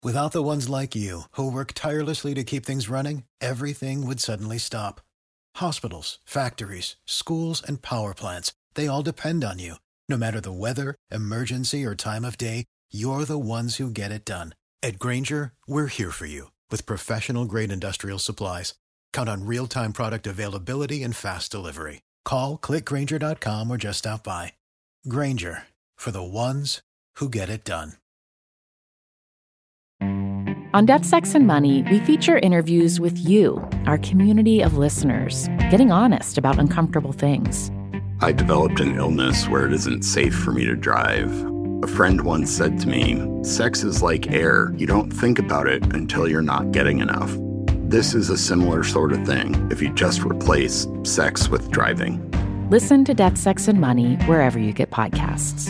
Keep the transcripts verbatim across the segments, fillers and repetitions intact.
Without the ones like you, who work tirelessly to keep things running, everything would suddenly stop. Hospitals, factories, schools, and power plants, they all depend on you. No matter the weather, emergency, or time of day, you're the ones who get it done. At Grainger, we're here for you with professional-grade industrial supplies. Count on real-time product availability and fast delivery. Call, click Grainger dot com, or just stop by. Grainger, for the ones who get it done. On Death, Sex, and Money, we feature interviews with you, our community of listeners, getting honest about uncomfortable things. I developed an illness where it isn't safe for me to drive. A friend once said to me, sex is like air. You don't think about it until you're not getting enough. This is a similar sort of thing if you just replace sex with driving. Listen to Death, Sex, and Money wherever you get podcasts.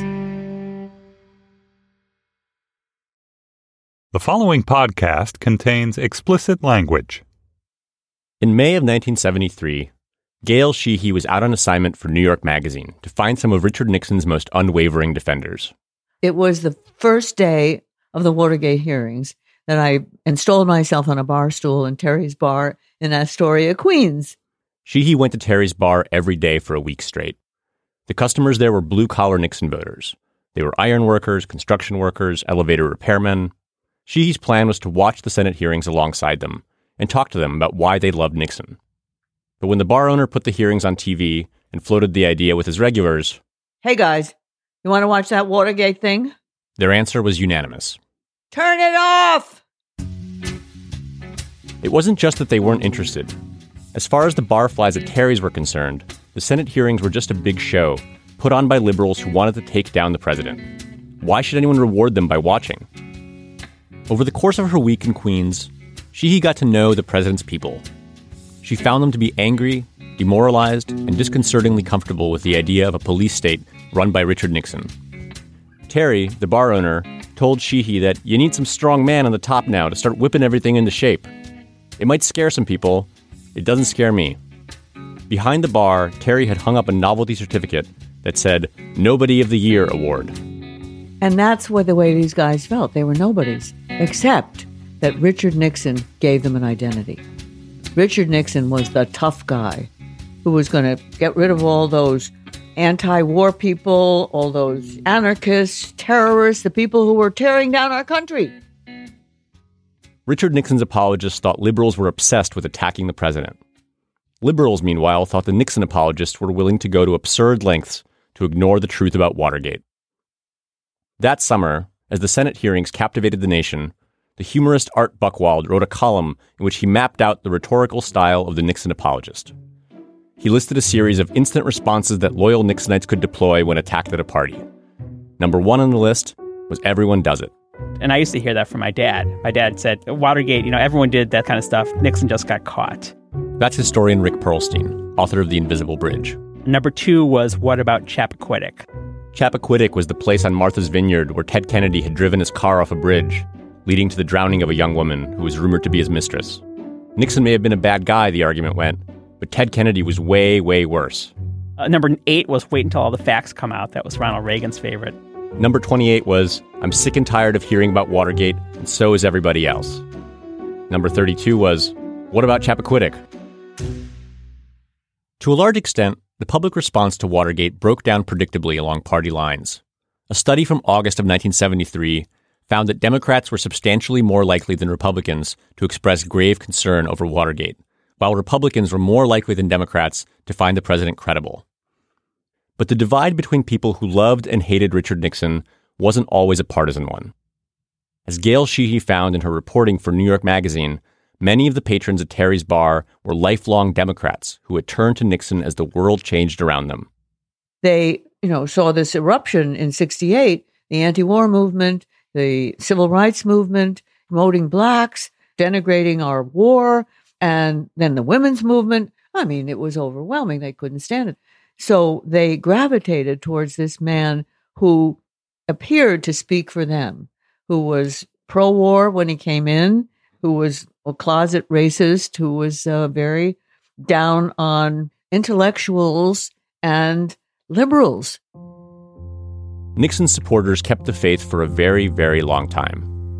The following podcast contains explicit language. In May of nineteen seventy-three, Gail Sheehy was out on assignment for New York Magazine to find some of Richard Nixon's most unwavering defenders. It was the first day of the Watergate hearings that I installed myself on a bar stool in Terry's Bar in Astoria, Queens. Sheehy went to Terry's Bar every day for a week straight. The customers there were blue-collar Nixon voters. They were iron workers, construction workers, elevator repairmen. Sheehy's plan was to watch the Senate hearings alongside them and talk to them about why they loved Nixon. But when the bar owner put the hearings on T V and floated the idea with his regulars, "Hey guys, you want to watch that Watergate thing?" their answer was unanimous. "Turn it off!" It wasn't just that they weren't interested. As far as the barflies at Terry's were concerned, the Senate hearings were just a big show, put on by liberals who wanted to take down the president. Why should anyone reward them by watching? Over the course of her week in Queens, Sheehy got to know the president's people. She found them to be angry, demoralized, and disconcertingly comfortable with the idea of a police state run by Richard Nixon. Terry, the bar owner, told Sheehy that you need some strong man on the top now to start whipping everything into shape. It might scare some people. It doesn't scare me. Behind the bar, Terry had hung up a novelty certificate that said Nobody of the Year Award. And that's what the way these guys felt. They were nobodies, except that Richard Nixon gave them an identity. Richard Nixon was the tough guy who was going to get rid of all those anti-war people, all those anarchists, terrorists, the people who were tearing down our country. Richard Nixon's apologists thought liberals were obsessed with attacking the president. Liberals, meanwhile, thought the Nixon apologists were willing to go to absurd lengths to ignore the truth about Watergate. That summer, as the Senate hearings captivated the nation, the humorist Art Buchwald wrote a column in which he mapped out the rhetorical style of the Nixon apologist. He listed a series of instant responses that loyal Nixonites could deploy when attacked at a party. Number one on the list was everyone does it. And I used to hear that from my dad. My dad said, Watergate, you know, everyone did that kind of stuff. Nixon just got caught. That's historian Rick Perlstein, author of The Invisible Bridge. Number two was, what about Chappaquiddick? Chappaquiddick was the place on Martha's Vineyard where Ted Kennedy had driven his car off a bridge, leading to the drowning of a young woman who was rumored to be his mistress. Nixon may have been a bad guy, the argument went, but Ted Kennedy was way, way worse. Uh, number eight was wait until all the facts come out. That was Ronald Reagan's favorite. Number twenty-eight was, I'm sick and tired of hearing about Watergate, and so is everybody else. Number thirty-two was, what about Chappaquiddick? To a large extent, the public response to Watergate broke down predictably along party lines. A study from August of nineteen seventy-three found that Democrats were substantially more likely than Republicans to express grave concern over Watergate, while Republicans were more likely than Democrats to find the president credible. But the divide between people who loved and hated Richard Nixon wasn't always a partisan one. As Gail Sheehy found in her reporting for New York Magazine, many of the patrons at Terry's Bar were lifelong Democrats who had turned to Nixon as the world changed around them. They, you know, saw this eruption in sixty-eight, the anti-war movement, the civil rights movement, promoting blacks, denigrating our war, and then the women's movement. I mean, it was overwhelming. They couldn't stand it. So they gravitated towards this man who appeared to speak for them, who was pro-war when he came in, who was a closet racist, who was uh, very down on intellectuals and liberals. Nixon's supporters kept the faith for a very, very long time.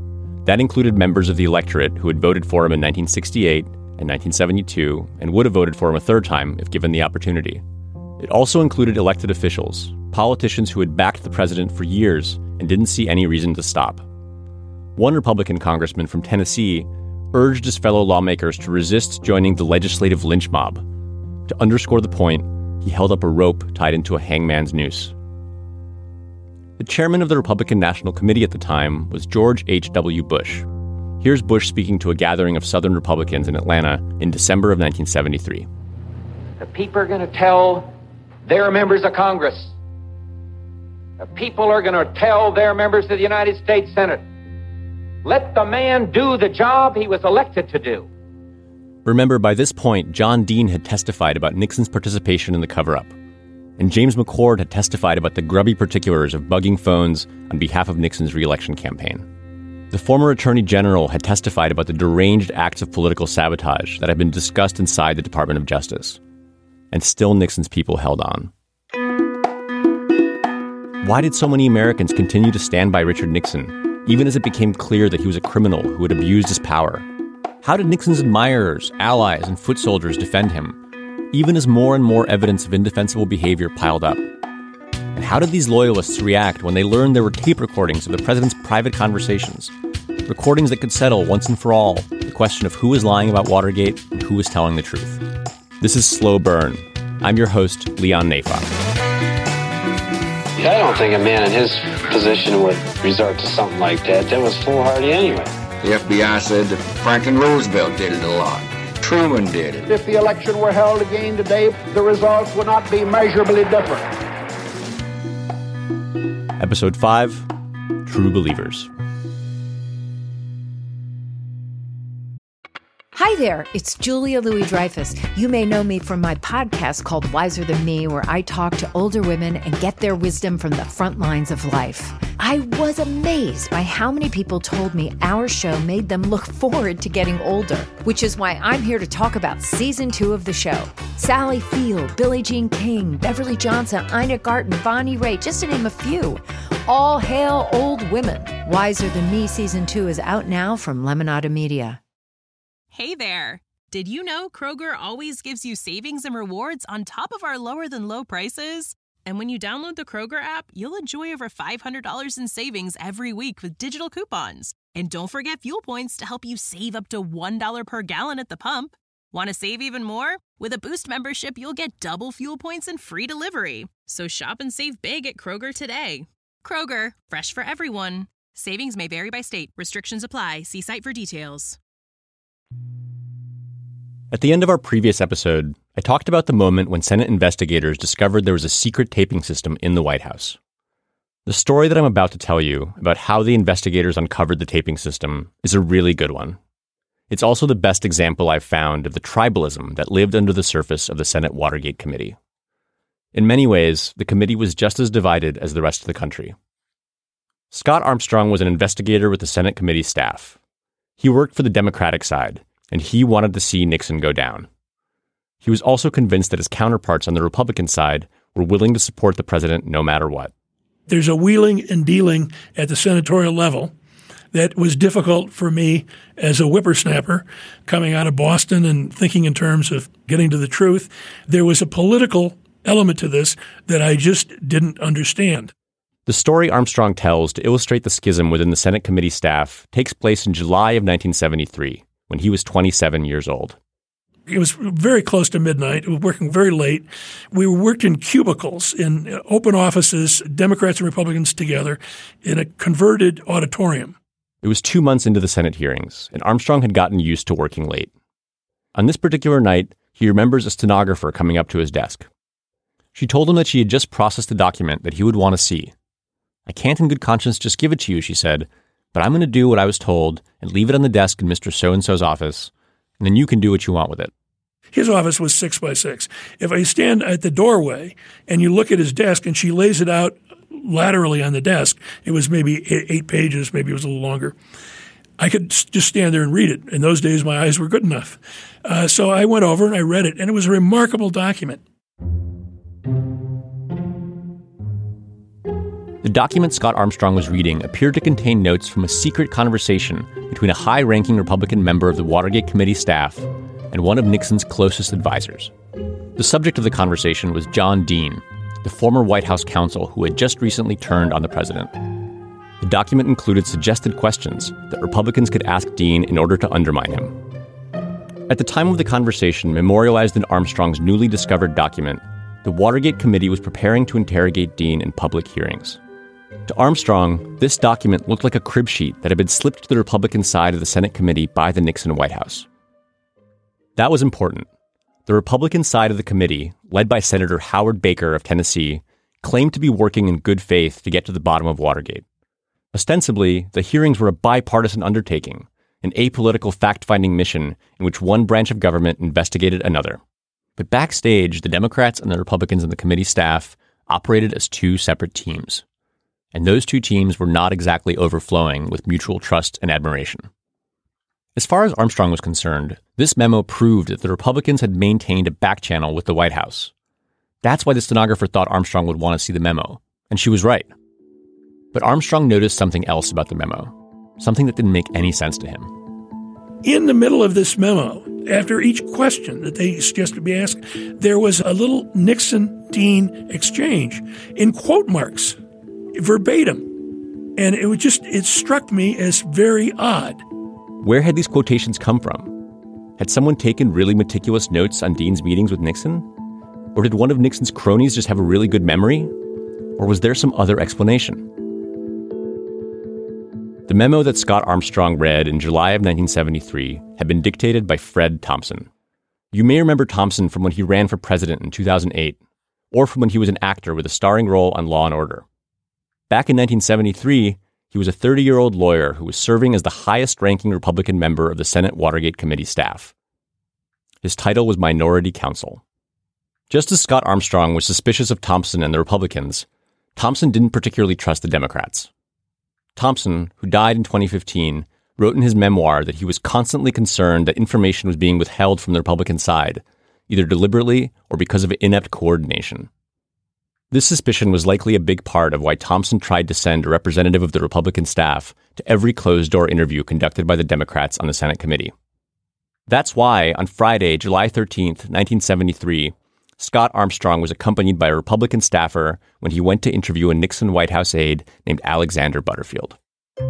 That included members of the electorate who had voted for him in nineteen sixty-eight and nineteen seventy-two and would have voted for him a third time if given the opportunity. It also included elected officials, politicians who had backed the president for years and didn't see any reason to stop. One Republican congressman from Tennessee urged his fellow lawmakers to resist joining the legislative lynch mob. To underscore the point, he held up a rope tied into a hangman's noose. The chairman of the Republican National Committee at the time was George H W. Bush. Here's Bush speaking to a gathering of Southern Republicans in Atlanta in December of nineteen seventy-three. The people are going to tell their members of Congress. The people are going to tell their members of the United States Senate. Let the man do the job he was elected to do. Remember, by this point, John Dean had testified about Nixon's participation in the cover-up. And James McCord had testified about the grubby particulars of bugging phones on behalf of Nixon's re-election campaign. The former Attorney General had testified about the deranged acts of political sabotage that had been discussed inside the Department of Justice. And still Nixon's people held on. Why did so many Americans continue to stand by Richard Nixon, even as it became clear that he was a criminal who had abused his power? How did Nixon's admirers, allies, and foot soldiers defend him, even as more and more evidence of indefensible behavior piled up? And how did these loyalists react when they learned there were tape recordings of the president's private conversations, recordings that could settle once and for all the question of who was lying about Watergate and who was telling the truth? This is Slow Burn. I'm your host, Leon Neyfakh. I don't think a man in his position would resort to something like that. That was foolhardy anyway. The F B I said that Franklin Roosevelt did it a lot. Truman did it. If the election were held again today, the results would not be measurably different. Episode five, True Believers. Hi there, it's Julia Louis-Dreyfus. You may know me from my podcast called Wiser Than Me, where I talk to older women and get their wisdom from the front lines of life. I was amazed by how many people told me our show made them look forward to getting older, which is why I'm here to talk about season two of the show. Sally Field, Billie Jean King, Beverly Johnson, Ina Garten, Bonnie Raitt, just to name a few. All hail old women. Wiser Than Me season two is out now from Lemonada Media. Hey there! Did you know Kroger always gives you savings and rewards on top of our lower-than-low prices? And when you download the Kroger app, you'll enjoy over five hundred dollars in savings every week with digital coupons. And don't forget fuel points to help you save up to one dollar per gallon at the pump. Want to save even more? With a Boost membership, you'll get double fuel points and free delivery. So shop and save big at Kroger today. Kroger, fresh for everyone. Savings may vary by state. Restrictions apply. See site for details. At the end of our previous episode, I talked about the moment when Senate investigators discovered there was a secret taping system in the White House. The story that I'm about to tell you about how the investigators uncovered the taping system is a really good one. It's also the best example I've found of the tribalism that lived under the surface of the Senate Watergate Committee. In many ways, the committee was just as divided as the rest of the country. Scott Armstrong was an investigator with the Senate committee staff. He worked for the Democratic side, and he wanted to see Nixon go down. He was also convinced that his counterparts on the Republican side were willing to support the president no matter what. There's a wheeling and dealing at the senatorial level that was difficult for me as a whippersnapper coming out of Boston and thinking in terms of getting to the truth. There was a political element to this that I just didn't understand. The story Armstrong tells to illustrate the schism within the Senate committee staff takes place in July of nineteen seventy-three, when he was twenty-seven years old. It was very close to midnight. We were working very late. We worked in cubicles, in open offices, Democrats and Republicans together, in a converted auditorium. It was two months into the Senate hearings, and Armstrong had gotten used to working late. On this particular night, he remembers a stenographer coming up to his desk. She told him that she had just processed a document that he would want to see. "I can't in good conscience just give it to you," she said, "but I'm going to do what I was told and leave it on the desk in Mister So-and-so's office, and then you can do what you want with it." His office was six by six. If I stand at the doorway and you look at his desk and she lays it out laterally on the desk, it was maybe eight pages, maybe it was a little longer, I could just stand there and read it. In those days, my eyes were good enough. Uh, so I went over and I read it, and it was a The document Scott Armstrong was reading appeared to contain notes from a secret conversation between a high-ranking Republican member of the Watergate Committee staff and one of Nixon's closest advisors. The subject of the conversation was John Dean, the former White House counsel who had just recently turned on the president. The document included suggested questions that Republicans could ask Dean in order to undermine him. At the time of the conversation memorialized in Armstrong's newly discovered document, the Watergate Committee was preparing to interrogate Dean in public hearings. To Armstrong, this document looked like a crib sheet that had been slipped to the Republican side of the Senate committee by the Nixon White House. That was important. The Republican side of the committee, led by Senator Howard Baker of Tennessee, claimed to be working in good faith to get to the bottom of Watergate. Ostensibly, the hearings were a bipartisan undertaking, an apolitical fact-finding mission in which one branch of government investigated another. But backstage, the Democrats and the Republicans in the committee staff operated as two separate teams. And those two teams were not exactly overflowing with mutual trust and admiration. As far as Armstrong was concerned, this memo proved that the Republicans had maintained a back channel with the White House. That's why the stenographer thought Armstrong would want to see the memo, and she was right. But Armstrong noticed something else about the memo, something that didn't make any sense to him. In the middle of this memo, after each question that they suggested be asked, there was a little Nixon-Dean exchange in quote marks, verbatim. And it was just, it struck me as very odd. Where had these quotations come from? Had someone taken really meticulous notes on Dean's meetings with Nixon? Or did one of Nixon's cronies just have a really good memory? Or was there some other explanation? The memo that Scott Armstrong read in July of nineteen seventy-three had been dictated by Fred Thompson. You may remember Thompson from when he ran for president in two thousand eight, or from when he was an actor with a starring role on Law and Order. Back in nineteen seventy-three, he was a thirty-year-old lawyer who was serving as the highest-ranking Republican member of the Senate Watergate Committee staff. His title was Minority Counsel. Just as Scott Armstrong was suspicious of Thompson and the Republicans, Thompson didn't particularly trust the Democrats. Thompson, who died in twenty fifteen, wrote in his memoir that he was constantly concerned that information was being withheld from the Republican side, either deliberately or because of inept coordination. This suspicion was likely a big part of why Thompson tried to send a representative of the Republican staff to every closed-door interview conducted by the Democrats on the Senate committee. That's why, on Friday, July thirteenth, nineteen seventy-three, Scott Armstrong was accompanied by a Republican staffer when he went to interview a Nixon White House aide named Alexander Butterfield.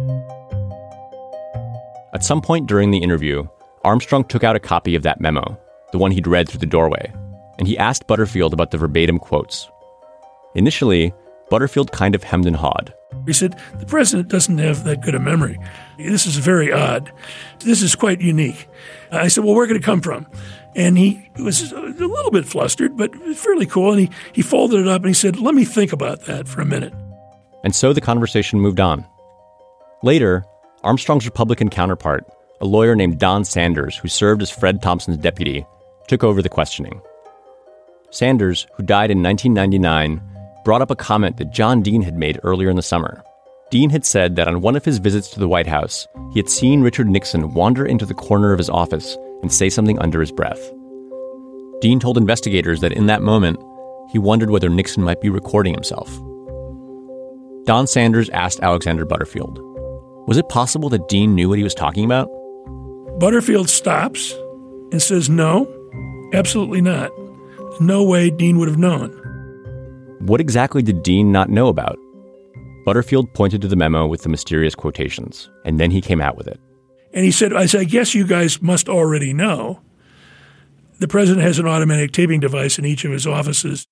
At some point during the interview, Armstrong took out a copy of that memo, the one he'd read through the doorway, and he asked Butterfield about the verbatim quotes. Initially, Butterfield kind of hemmed and hawed. He said, the president doesn't have that good a memory. This is very odd. This is quite unique. I said, well, where could it come from? And he was a little bit flustered, but fairly cool. And he, he folded it up and he said, let me think about that for a minute. And so the conversation moved on. Later, Armstrong's Republican counterpart, a lawyer named Don Sanders, who served as Fred Thompson's deputy, took over the questioning. Sanders, who died in nineteen ninety-nine, brought up a comment that John Dean had made earlier in the summer. Dean had said that on one of his visits to the White House, he had seen Richard Nixon wander into the corner of his office and say something under his breath. Dean told investigators that in that moment, he wondered whether Nixon might be recording himself. Don Sanders asked Alexander Butterfield, was it possible that Dean knew what he was talking about? Butterfield stops and says, no, absolutely not. There's no way Dean would have known. What exactly did Dean not know about? Butterfield pointed to the memo with the mysterious quotations, and then he came out with it. And he said, I said, I guess you guys must already know. The president has an automatic taping device in each of his offices.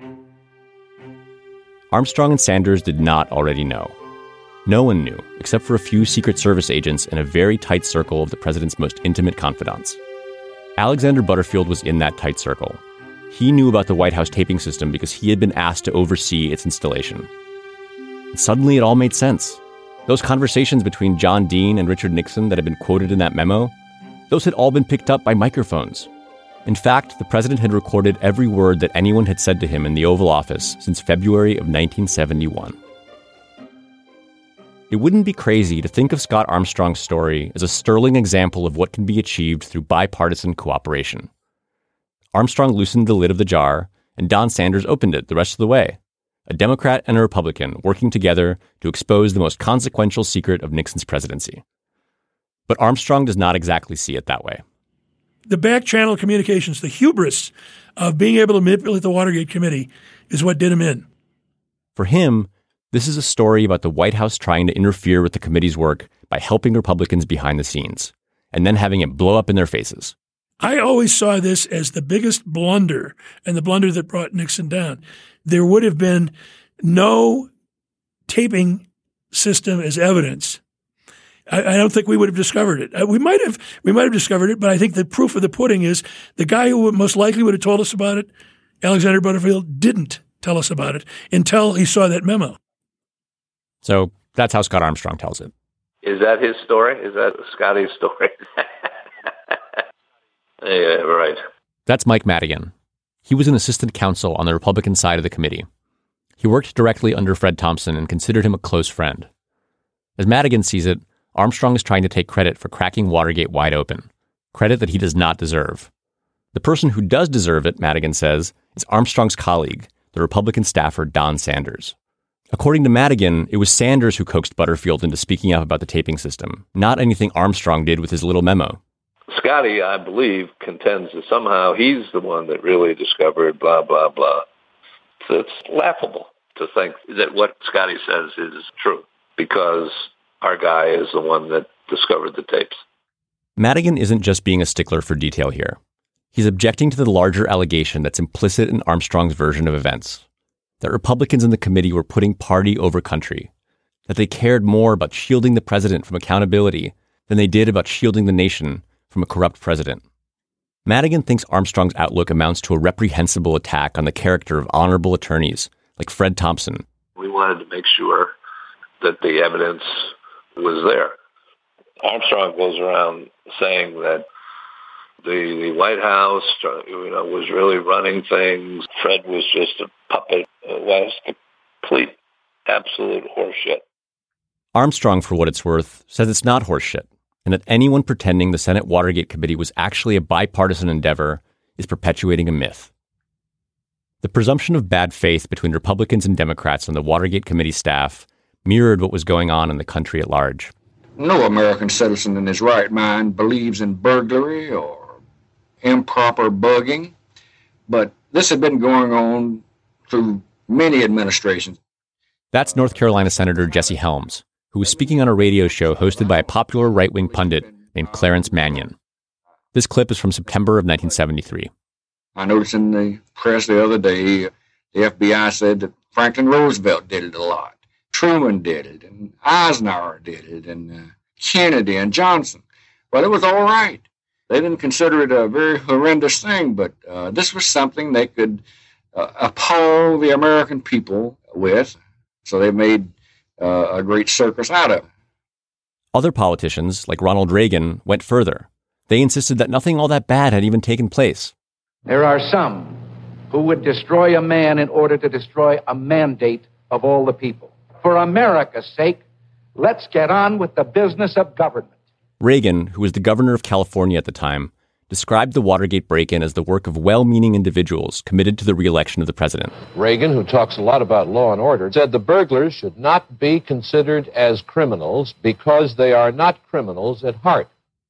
Armstrong and Sanders did not already know. No one knew, except for a few Secret Service agents in a very tight circle of the president's most intimate confidants. Alexander Butterfield was in that tight circle. He knew about the White House taping system because he had been asked to oversee its installation. And suddenly it all made sense. Those conversations between John Dean and Richard Nixon that had been quoted in that memo, those had all been picked up by microphones. In fact, the president had recorded every word that anyone had said to him in the Oval Office since February of nineteen seventy-one. It wouldn't be crazy to think of Scott Armstrong's story as a sterling example of what can be achieved through bipartisan cooperation. Armstrong loosened the lid of the jar, and Don Sanders opened it the rest of the way. a Democrat and a Republican working together to expose the most consequential secret of Nixon's presidency. But Armstrong does not exactly see it that way. The back-channel communications, the hubris of being able to manipulate the Watergate Committee is what did him in. For him, this is a story about the White House trying to interfere with the committee's work by helping Republicans behind the scenes, and then having it blow up in their faces. I always saw this as the biggest blunder and the blunder that brought Nixon down. There would have been no taping system as evidence. I, I don't think we would have discovered it. We might have, we might have discovered it, but I think the proof of the pudding is the guy who most likely would have told us about it, Alexander Butterfield, didn't tell us about it until he saw that memo. So that's how Scott Armstrong tells it. Is that his story? Is that Scotty's story? Yeah, right. That's Mike Madigan. He was an assistant counsel on the Republican side of the committee. He worked directly under Fred Thompson and considered him a close friend. As Madigan sees it, Armstrong is trying to take credit for cracking Watergate wide open, credit that he does not deserve. The person who does deserve it, Madigan says, is Armstrong's colleague, the Republican staffer Don Sanders. According to Madigan, it was Sanders who coaxed Butterfield into speaking up about the taping system, not anything Armstrong did with his little memo. Scotty, I believe, contends that somehow he's the one that really discovered blah, blah, blah. So it's laughable to think that what Scotty says is true because our guy is the one that discovered the tapes. Madigan isn't just being a stickler for detail here. He's objecting to the larger allegation that's implicit in Armstrong's version of events, that Republicans in the committee were putting party over country, that they cared more about shielding the president from accountability than they did about shielding the nation from a corrupt president. Madigan thinks Armstrong's outlook amounts to a reprehensible attack on the character of honorable attorneys like Fred Thompson. We wanted to make sure that the evidence was there. Armstrong goes around saying that the, the White House, you know, was really running things. Fred was just a puppet. It was complete, absolute horseshit. Armstrong, for what it's worth, says it's not horseshit, and that anyone pretending the Senate Watergate Committee was actually a bipartisan endeavor is perpetuating a myth. The presumption of bad faith between Republicans and Democrats on the Watergate Committee staff mirrored what was going on in the country at large. No American citizen in his right mind believes in burglary or improper bugging, but this had been going on through many administrations. That's North Carolina Senator Jesse Helms, who was speaking on a radio show hosted by a popular right-wing pundit named Clarence Mannion. This clip is from September of nineteen seventy-three. I noticed in the press the other day, the F B I said that Franklin Roosevelt did it a lot. Truman did it, and Eisenhower did it, and uh, Kennedy and Johnson. Well, it was all right. They didn't consider it a very horrendous thing, but uh, this was something they could uh, appall the American people with, so they made uh, a great circus out of it. Other politicians, like Ronald Reagan, went further. They insisted that nothing all that bad had even taken place. There are some who would destroy a man in order to destroy a mandate of all the people. For America's sake, let's get on with the business of government. Reagan, who was the governor of California at the time, described the Watergate break-in as the work of well-meaning individuals committed to the re-election of the president. Reagan, who talks a lot about law and order, said the burglars should not be considered as criminals because they are not criminals at heart.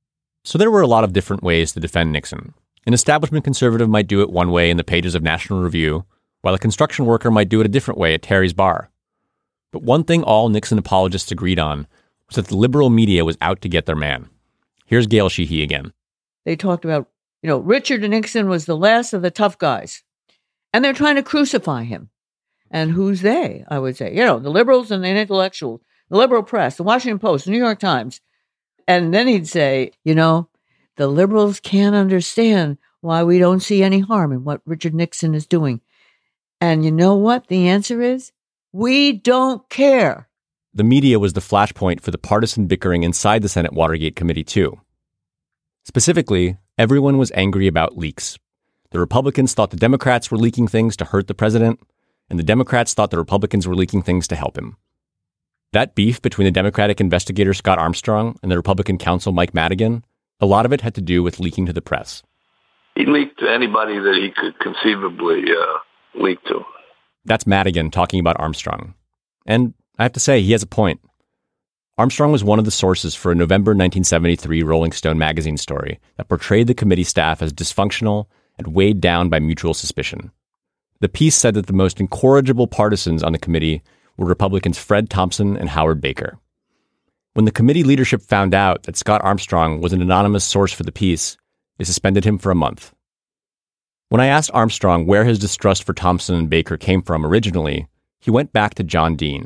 So there were a lot of different ways to defend Nixon. An establishment conservative might do it one way in the pages of National Review, while a construction worker might do it a different way at Terry's bar. But one thing all Nixon apologists agreed on was that the liberal media was out to get their man. Here's Gail Sheehy again. They talked about, you know, Richard Nixon was the last of the tough guys. And they're trying to crucify him. And who's they, I would say? You know, the liberals and the intellectuals, the liberal press, the Washington Post, the New York Times. And then he'd say, you know, the liberals can't understand why we don't see any harm in what Richard Nixon is doing. And you know what the answer is? We don't care. The media was the flashpoint for the partisan bickering inside the Senate Watergate Committee, too. Specifically, everyone was angry about leaks. The Republicans thought the Democrats were leaking things to hurt the president, and the Democrats thought the Republicans were leaking things to help him. That beef between the Democratic investigator Scott Armstrong and the Republican counsel Mike Madigan, a lot of it had to do with leaking to the press. He leaked to anybody that he could conceivably uh, leak to. That's Madigan talking about Armstrong. And I have to say, he has a point. Armstrong was one of the sources for a November nineteen seventy-three Rolling Stone magazine story that portrayed the committee staff as dysfunctional and weighed down by mutual suspicion. The piece said that the most incorrigible partisans on the committee were Republicans Fred Thompson and Howard Baker. When the committee leadership found out that Scott Armstrong was an anonymous source for the piece, they suspended him for a month. When I asked Armstrong where his distrust for Thompson and Baker came from originally, he went back to John Dean.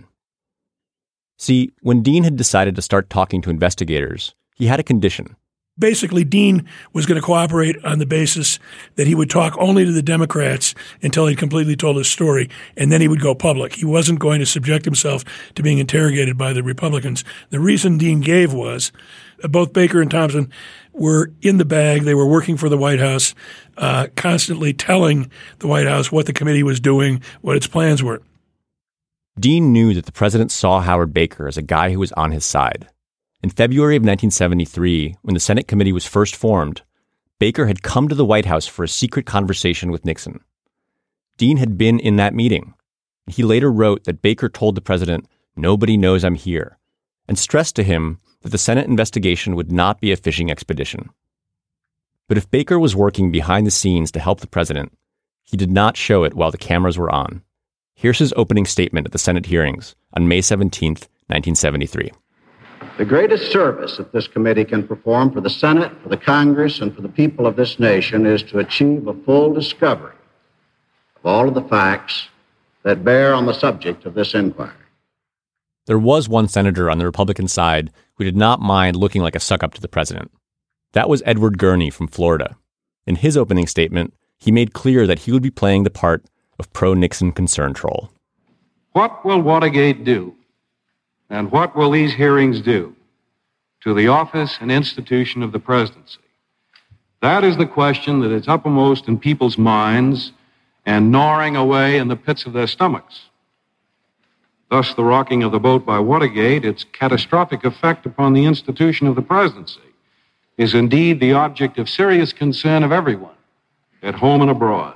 See, when Dean had decided to start talking to investigators, he had a condition. Basically, Dean was going to cooperate on the basis that he would talk only to the Democrats until he completely told his story, and then he would go public. He wasn't going to subject himself to being interrogated by the Republicans. The reason Dean gave was uh, both Baker and Thompson were in the bag. They were working for the White House, uh, constantly telling the White House what the committee was doing, what its plans were. Dean knew that the president saw Howard Baker as a guy who was on his side. In February of nineteen seventy-three, when the Senate committee was first formed, Baker had come to the White House for a secret conversation with Nixon. Dean had been in that meeting. He later wrote that Baker told the president, "Nobody knows I'm here," and stressed to him that the Senate investigation would not be a fishing expedition. But if Baker was working behind the scenes to help the president, he did not show it while the cameras were on. Here's his opening statement at the Senate hearings on May seventeenth, nineteen seventy-three. The greatest service that this committee can perform for the Senate, for the Congress, and for the people of this nation is to achieve a full discovery of all of the facts that bear on the subject of this inquiry. There was one senator on the Republican side who did not mind looking like a suck-up to the president. That was Edward Gurney from Florida. In his opening statement, he made clear that he would be playing the part of pro-Nixon concern troll. What will Watergate do? And what will these hearings do to the office and institution of the presidency? That is the question that is uppermost in people's minds and gnawing away in the pits of their stomachs. Thus, the rocking of the boat by Watergate, its catastrophic effect upon the institution of the presidency, is indeed the object of serious concern of everyone, at home and abroad.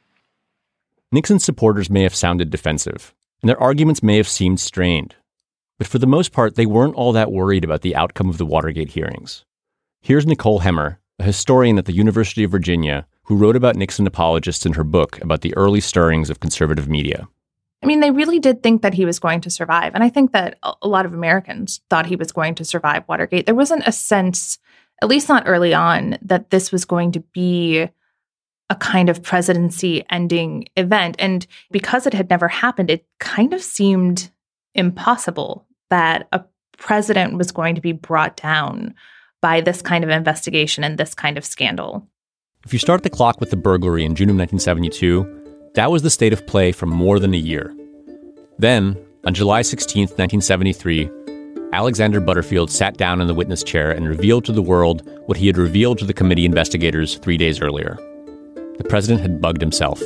Nixon's supporters may have sounded defensive, and their arguments may have seemed strained. But for the most part, they weren't all that worried about the outcome of the Watergate hearings. Here's Nicole Hemmer, a historian at the University of Virginia, who wrote about Nixon apologists in her book about the early stirrings of conservative media. I mean, they really did think that he was going to survive. And I think that a lot of Americans thought he was going to survive Watergate. There wasn't a sense, at least not early on, that this was going to be a kind of presidency-ending event. And because it had never happened, it kind of seemed impossible that a president was going to be brought down by this kind of investigation and this kind of scandal. If you start the clock with the burglary in June of nineteen seventy-two, that was the state of play for more than a year. Then, on July sixteenth, nineteen seventy-three, Alexander Butterfield sat down in the witness chair and revealed to the world what he had revealed to the committee investigators three days earlier. The president had bugged himself.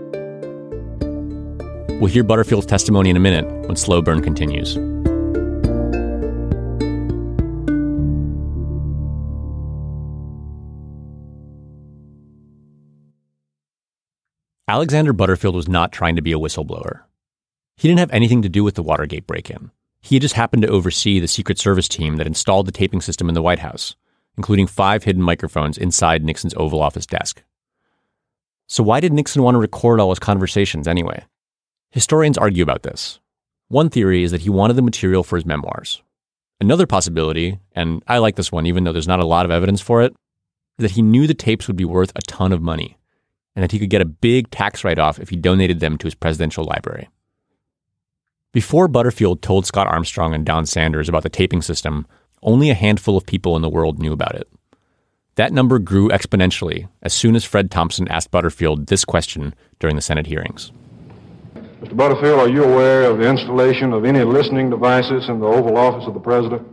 We'll hear Butterfield's testimony in a minute when Slow Burn continues. Alexander Butterfield was not trying to be a whistleblower. He didn't have anything to do with the Watergate break-in. He just happened to oversee the Secret Service team that installed the taping system in the White House, including five hidden microphones inside Nixon's Oval Office desk. So why did Nixon want to record all his conversations anyway? Historians argue about this. One theory is that he wanted the material for his memoirs. Another possibility, and I like this one even though there's not a lot of evidence for it, is that he knew the tapes would be worth a ton of money, and that he could get a big tax write-off if he donated them to his presidential library. Before Butterfield told Scott Armstrong and Don Sanders about the taping system, only a handful of people in the world knew about it. That number grew exponentially as soon as Fred Thompson asked Butterfield this question during the Senate hearings. Mister Butterfield, are you aware of the installation of any listening devices in the Oval Office of the President?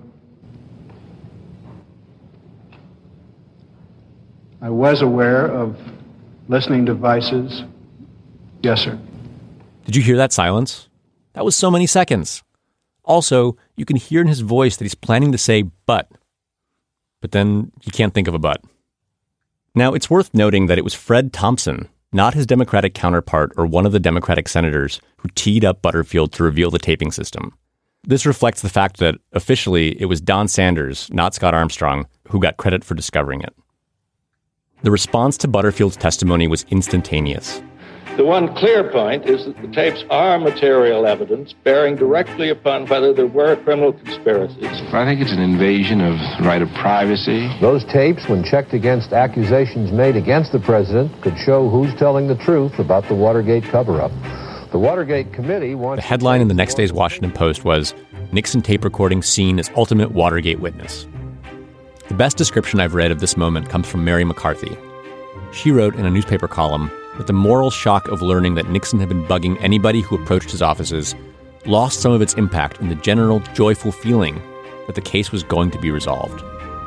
I was aware of listening devices. Yes, sir. Did you hear that silence? That was so many seconds. Also, you can hear in his voice that he's planning to say but. But then he can't think of a but. Now, it's worth noting that it was Fred Thompson, not his Democratic counterpart or one of the Democratic senators who teed up Butterfield to reveal the taping system. This reflects the fact that, officially, it was Don Sanders, not Scott Armstrong, who got credit for discovering it. The response to Butterfield's testimony was instantaneous. The one clear point is that the tapes are material evidence bearing directly upon whether there were criminal conspiracies. I think it's an invasion of the right of privacy. Those tapes, when checked against accusations made against the president, could show who's telling the truth about the Watergate cover-up. The Watergate Committee wants... The headline in the next day's Washington Post was, Nixon tape recording seen as ultimate Watergate witness. The best description I've read of this moment comes from Mary McCarthy. She wrote in a newspaper column that the moral shock of learning that Nixon had been bugging anybody who approached his offices lost some of its impact in the general joyful feeling that the case was going to be resolved.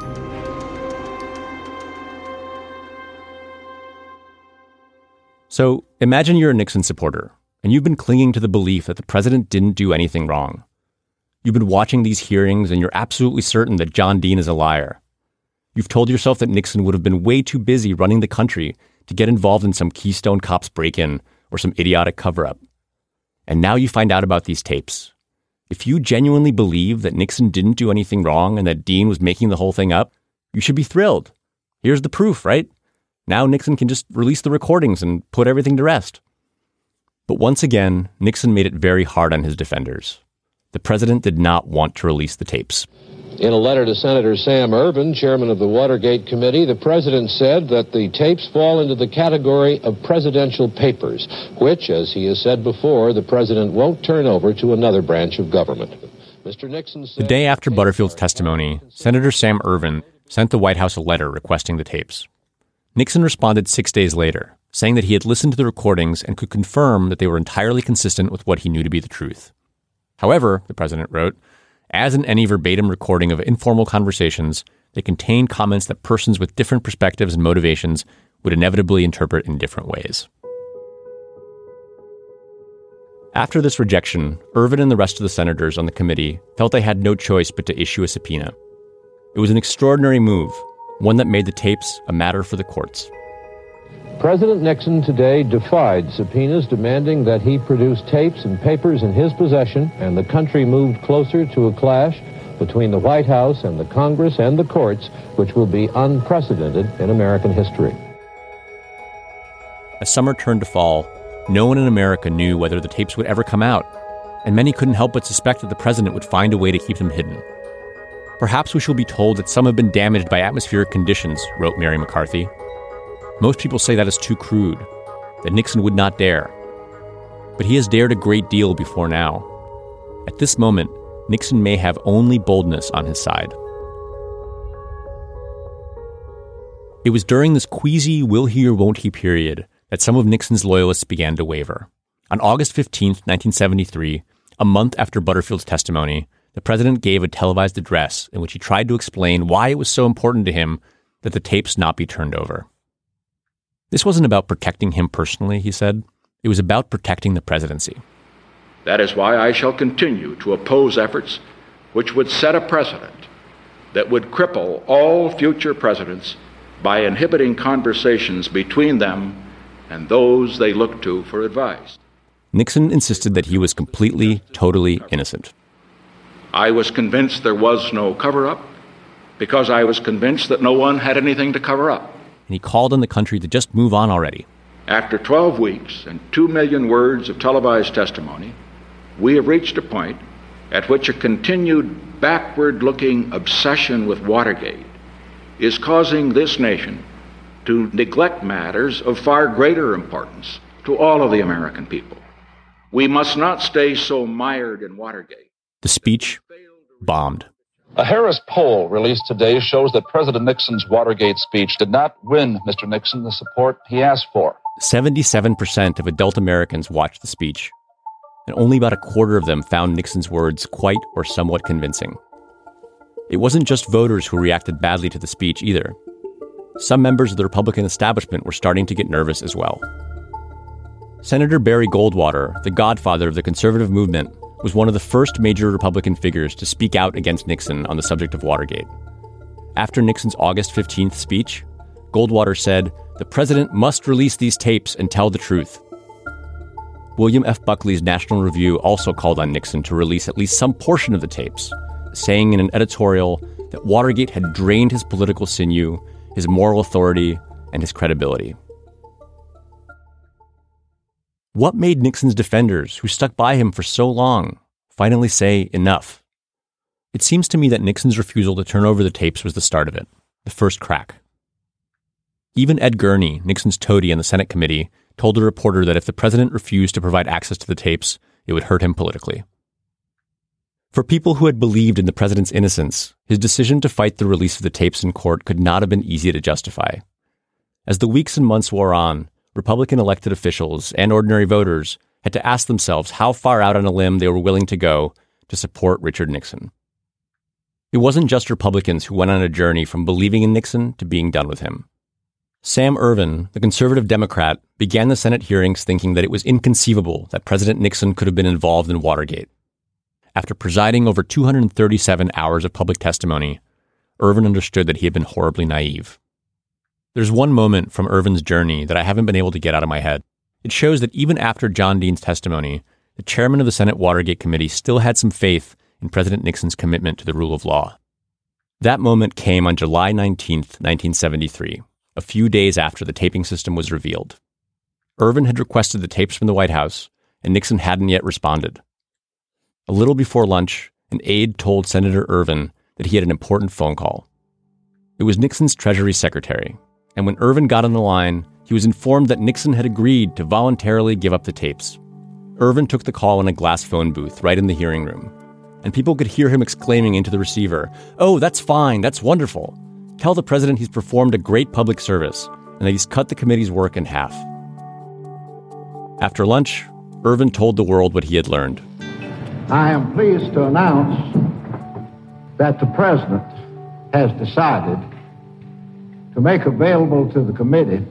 So imagine you're a Nixon supporter, and you've been clinging to the belief that the president didn't do anything wrong. You've been watching these hearings, and you're absolutely certain that John Dean is a liar. You've told yourself that Nixon would have been way too busy running the country to get involved in some Keystone Cops break-in or some idiotic cover-up. And now you find out about these tapes. If you genuinely believe that Nixon didn't do anything wrong and that Dean was making the whole thing up, you should be thrilled. Here's the proof, right? Now Nixon can just release the recordings and put everything to rest. But once again, Nixon made it very hard on his defenders. The president did not want to release the tapes. In a letter to Senator Sam Ervin, chairman of the Watergate Committee, the president said that the tapes fall into the category of presidential papers, which, as he has said before, the president won't turn over to another branch of government. Mister Nixon said... The day after Butterfield's testimony, Senator Sam Ervin sent the White House a letter requesting the tapes. Nixon responded six days later, saying that he had listened to the recordings and could confirm that they were entirely consistent with what he knew to be the truth. However, the president wrote, as in any verbatim recording of informal conversations, they contain comments that persons with different perspectives and motivations would inevitably interpret in different ways. After this rejection, Ervin and the rest of the senators on the committee felt they had no choice but to issue a subpoena. It was an extraordinary move, one that made the tapes a matter for the courts. President Nixon today defied subpoenas demanding that he produce tapes and papers in his possession, and the country moved closer to a clash between the White House and the Congress and the courts, which will be unprecedented in American history. As summer turned to fall, no one in America knew whether the tapes would ever come out, and many couldn't help but suspect that the president would find a way to keep them hidden. Perhaps we shall be told that some have been damaged by atmospheric conditions, wrote Mary McCarthy. Most people say that is too crude, that Nixon would not dare. But he has dared a great deal before now. At this moment, Nixon may have only boldness on his side. It was during this queasy will he or won't he period that some of Nixon's loyalists began to waver. On August fifteenth, nineteen seventy-three, a month after Butterfield's testimony, the president gave a televised address in which he tried to explain why it was so important to him that the tapes not be turned over. This wasn't about protecting him personally, he said. It was about protecting the presidency. That is why I shall continue to oppose efforts which would set a precedent that would cripple all future presidents by inhibiting conversations between them and those they look to for advice. Nixon insisted that he was completely, totally innocent. I was convinced there was no cover-up because I was convinced that no one had anything to cover up. And he called on the country to just move on already. After twelve weeks and two million words of televised testimony, we have reached a point at which a continued backward-looking obsession with Watergate is causing this nation to neglect matters of far greater importance to all of the American people. We must not stay so mired in Watergate. The speech bombed. A Harris poll released today shows that President Nixon's Watergate speech did not win Mister Nixon the support he asked for. seventy-seven percent of adult Americans watched the speech, and only about a quarter of them found Nixon's words quite or somewhat convincing. It wasn't just voters who reacted badly to the speech either. Some members of the Republican establishment were starting to get nervous as well. Senator Barry Goldwater, the godfather of the conservative movement, was one of the first major Republican figures to speak out against Nixon on the subject of Watergate. After Nixon's August fifteenth speech, Goldwater said, "The president must release these tapes and tell the truth." William F. Buckley's National Review also called on Nixon to release at least some portion of the tapes, saying in an editorial that Watergate had drained his political sinew, his moral authority, and his credibility. What made Nixon's defenders, who stuck by him for so long, finally say enough? It seems to me that Nixon's refusal to turn over the tapes was the start of it, the first crack. Even Ed Gurney, Nixon's toady on the Senate committee, told a reporter that if the president refused to provide access to the tapes, it would hurt him politically. For people who had believed in the president's innocence, his decision to fight the release of the tapes in court could not have been easy to justify. As the weeks and months wore on, Republican elected officials and ordinary voters had to ask themselves how far out on a limb they were willing to go to support Richard Nixon. It wasn't just Republicans who went on a journey from believing in Nixon to being done with him. Sam Ervin, the conservative Democrat, began the Senate hearings thinking that it was inconceivable that President Nixon could have been involved in Watergate. After presiding over two hundred thirty-seven hours of public testimony, Ervin understood that he had been horribly naive. There's one moment from Ervin's journey that I haven't been able to get out of my head. It shows that even after John Dean's testimony, the chairman of the Senate Watergate Committee still had some faith in President Nixon's commitment to the rule of law. That moment came on July nineteenth, nineteen seventy-three, a few days after the taping system was revealed. Ervin had requested the tapes from the White House, and Nixon hadn't yet responded. A little before lunch, an aide told Senator Ervin that he had an important phone call. It was Nixon's Treasury Secretary, and when Ervin got on the line, he was informed that Nixon had agreed to voluntarily give up the tapes. Ervin took the call in a glass phone booth right in the hearing room, and people could hear him exclaiming into the receiver, "Oh, that's fine, that's wonderful. Tell the president he's performed a great public service and that he's cut the committee's work in half." After lunch, Ervin told the world what he had learned. I am pleased to announce that the president has decided to make available to the committee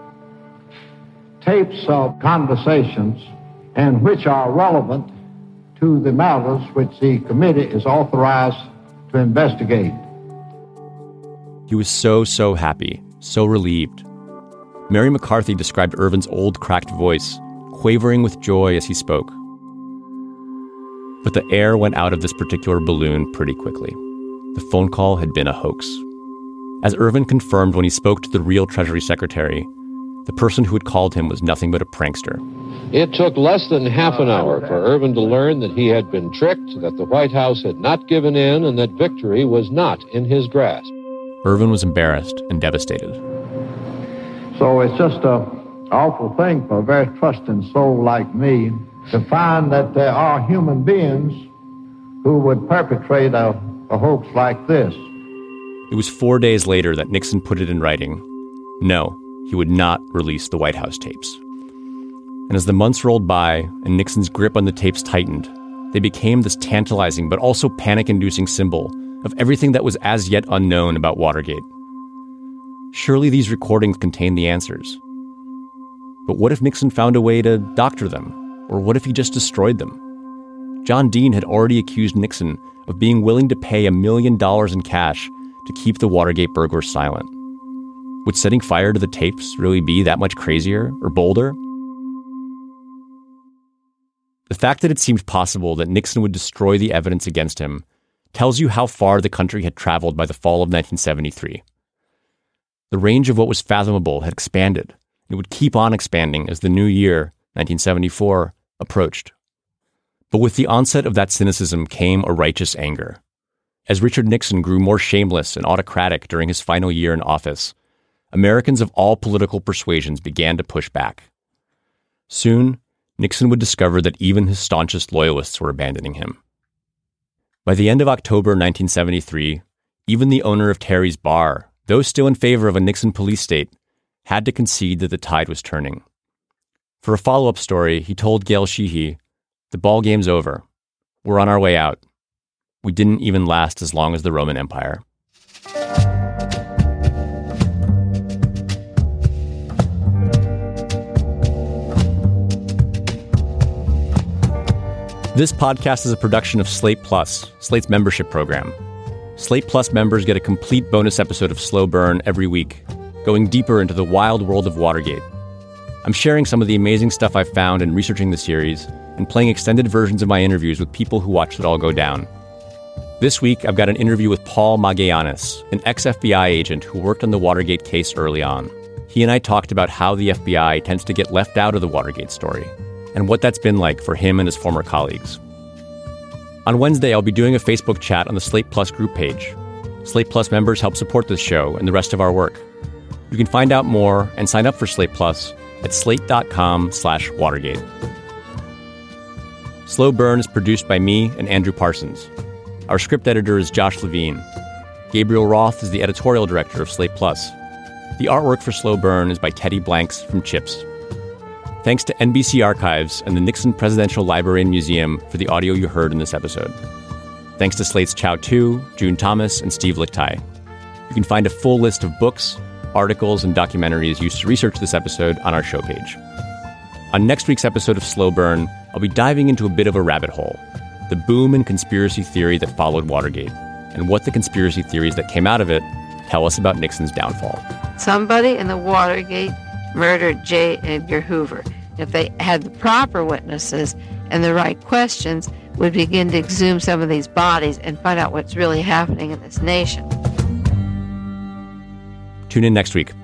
tapes of conversations and which are relevant to the matters which the committee is authorized to investigate. He was so, so happy, so relieved. Mary McCarthy described Ervin's old cracked voice, quavering with joy as he spoke. But the air went out of this particular balloon pretty quickly. The phone call had been a hoax. As Ervin confirmed when he spoke to the real Treasury Secretary, the person who had called him was nothing but a prankster. It took less than half an hour for Ervin to learn that he had been tricked, that the White House had not given in, and that victory was not in his grasp. Ervin was embarrassed and devastated. So it's just an awful thing for a very trusting soul like me to find that there are human beings who would perpetrate a, a hoax like this. It was four days later that Nixon put it in writing. No, he would not release the White House tapes. And as the months rolled by and Nixon's grip on the tapes tightened, they became this tantalizing but also panic-inducing symbol of everything that was as yet unknown about Watergate. Surely these recordings contained the answers. But what if Nixon found a way to doctor them? Or what if he just destroyed them? John Dean had already accused Nixon of being willing to pay a million dollars in cash to keep the Watergate burglars silent. Would setting fire to the tapes really be that much crazier or bolder? The fact that it seemed possible that Nixon would destroy the evidence against him tells you how far the country had traveled by the fall of nineteen seventy-three. The range of what was fathomable had expanded. It would keep on expanding as the new year, nineteen seventy-four, approached. But with the onset of that cynicism came a righteous anger. As Richard Nixon grew more shameless and autocratic during his final year in office, Americans of all political persuasions began to push back. Soon, Nixon would discover that even his staunchest loyalists were abandoning him. By the end of October nineteen seventy-three, even the owner of Terry's Bar, though still in favor of a Nixon police state, had to concede that the tide was turning. For a follow-up story, he told Gail Sheehy, "The ball game's over. We're on our way out. We didn't even last as long as the Roman Empire." This podcast is a production of Slate Plus, Slate's membership program. Slate Plus members get a complete bonus episode of Slow Burn every week. going deeper into the wild world of Watergate. I'm sharing some of the amazing stuff I've found in researching the series and playing extended versions of my interviews with people who watched it all go down. This week, I've got an interview with Paul Magallanes, an ex-F B I agent who worked on the Watergate case early on. He and I talked about how the F B I tends to get left out of the Watergate story, and what that's been like for him and his former colleagues. On Wednesday, I'll be doing a Facebook chat on the Slate Plus group page. Slate Plus members help support this show and the rest of our work. You can find out more and sign up for Slate Plus at slate.com slash Watergate. Slow Burn is produced by me and Andrew Parsons. Our script editor is Josh Levine. Gabriel Roth is the editorial director of Slate Plus. The artwork for Slow Burn is by Teddy Blanks from Chips. Thanks to N B C Archives and the Nixon Presidential Library and Museum for the audio you heard in this episode. Thanks to Slate's Chao Tu, June Thomas, and Steve Lickteig. You can find a full list of books, articles, and documentaries used to research this episode on our show page. On next week's episode of Slow Burn, I'll be diving into a bit of a rabbit hole, the boom in conspiracy theory that followed Watergate, and what the conspiracy theories that came out of it tell us about Nixon's downfall. Somebody in the Watergate murdered J. Edgar Hoover. If they had the proper witnesses and the right questions, would begin to exhume some of these bodies and find out what's really happening in this nation. Tune in next week.